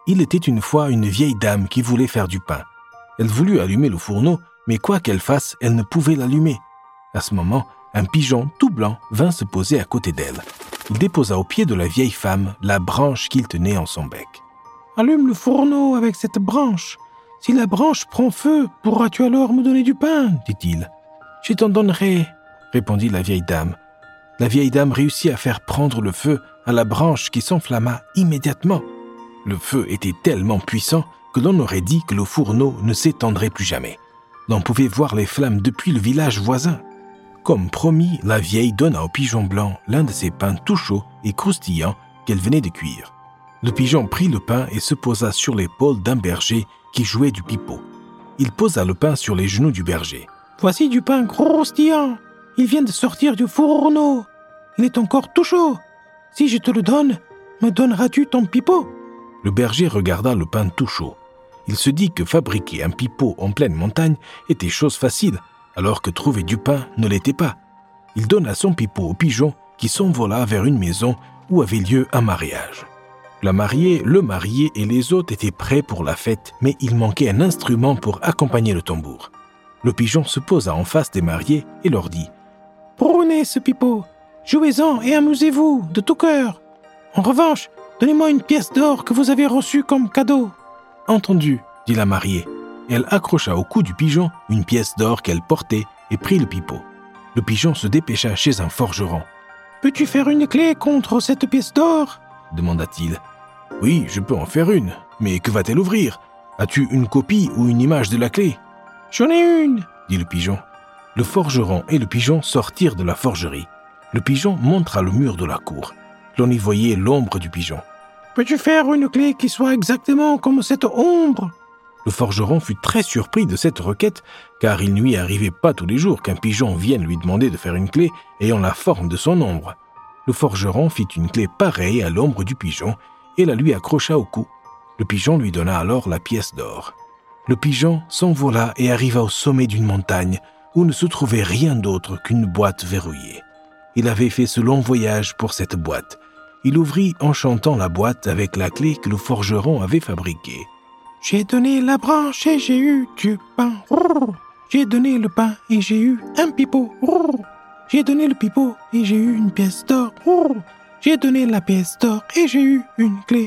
Il était une fois une vieille dame qui voulait faire du pain. Elle voulut allumer le fourneau, mais quoi qu'elle fasse, elle ne pouvait l'allumer. À ce moment, un pigeon tout blanc vint se poser à côté d'elle. Il déposa au pied de la vieille femme la branche qu'il tenait en son bec. « Allume le fourneau avec cette branche. Si la branche prend feu, pourras-tu alors me donner du pain ?» dit-il. « Je t'en donnerai, » répondit la vieille dame. La vieille dame réussit à faire prendre le feu à la branche qui s'enflamma immédiatement. Le feu était tellement puissant que l'on aurait dit que le fourneau ne s'étendrait plus jamais. L'on pouvait voir les flammes depuis le village voisin. Comme promis, la vieille donna au pigeon blanc l'un de ses pains tout chauds et croustillants qu'elle venait de cuire. Le pigeon prit le pain et se posa sur l'épaule d'un berger qui jouait du pipeau. Il posa le pain sur les genoux du berger. « Voici du pain croustillant. Il vient de sortir du fourneau. Il est encore tout chaud. Si je te le donne, me donneras-tu ton pipeau ?» Le berger regarda le pain tout chaud. Il se dit que fabriquer un pipeau en pleine montagne était chose facile, alors que trouver du pain ne l'était pas. Il donna son pipeau au pigeon qui s'envola vers une maison où avait lieu un mariage. La mariée, le marié et les hôtes étaient prêts pour la fête, mais il manquait un instrument pour accompagner le tambour. Le pigeon se posa en face des mariés et leur dit « Prenez ce pipeau, jouez-en et amusez-vous de tout cœur. En revanche, donnez-moi une pièce d'or que vous avez reçue comme cadeau. » « Entendu, » dit la mariée. Elle accrocha au cou du pigeon une pièce d'or qu'elle portait et prit le pipeau. Le pigeon se dépêcha chez un forgeron. « Peux-tu faire une clé contre cette pièce d'or ?» demanda-t-il. « Oui, je peux en faire une, mais que va-t-elle ouvrir? As-tu une copie ou une image de la clé ?»« J'en ai une, » dit le pigeon. Le forgeron et le pigeon sortirent de la forgerie. Le pigeon montra le mur de la cour. L'on y voyait l'ombre du pigeon. « Peux-tu faire une clé qui soit exactement comme cette ombre ?» Le forgeron fut très surpris de cette requête, car il ne lui arrivait pas tous les jours qu'un pigeon vienne lui demander de faire une clé ayant la forme de son ombre. Le forgeron fit une clé pareille à l'ombre du pigeon et la lui accrocha au cou. Le pigeon lui donna alors la pièce d'or. Le pigeon s'envola et arriva au sommet d'une montagne où ne se trouvait rien d'autre qu'une boîte verrouillée. Il avait fait ce long voyage pour cette boîte. Il ouvrit en chantant la boîte avec la clé que le forgeron avait fabriquée. « J'ai donné la branche et j'ai eu du pain. J'ai donné le pain et j'ai eu un pipeau. J'ai donné le pipeau et j'ai eu une pièce d'or. J'ai donné la pièce d'or et j'ai eu une clé.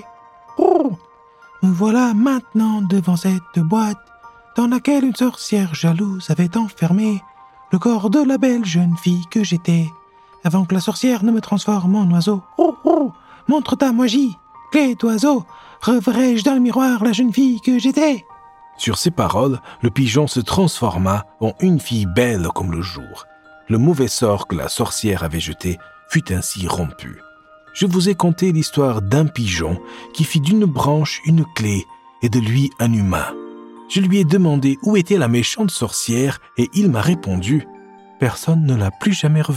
Me voilà maintenant devant cette boîte dans laquelle une sorcière jalouse avait enfermé le corps de la belle jeune fille que j'étais. Avant que la sorcière ne me transforme en oiseau. Montre ta magie, clé d'oiseau. Reverrai-je dans le miroir la jeune fille que j'étais ?» Sur ces paroles, le pigeon se transforma en une fille belle comme le jour. Le mauvais sort que la sorcière avait jeté fut ainsi rompu. Je vous ai conté l'histoire d'un pigeon qui fit d'une branche une clé et de lui un humain. Je lui ai demandé où était la méchante sorcière et il m'a répondu « Personne ne l'a plus jamais revue. »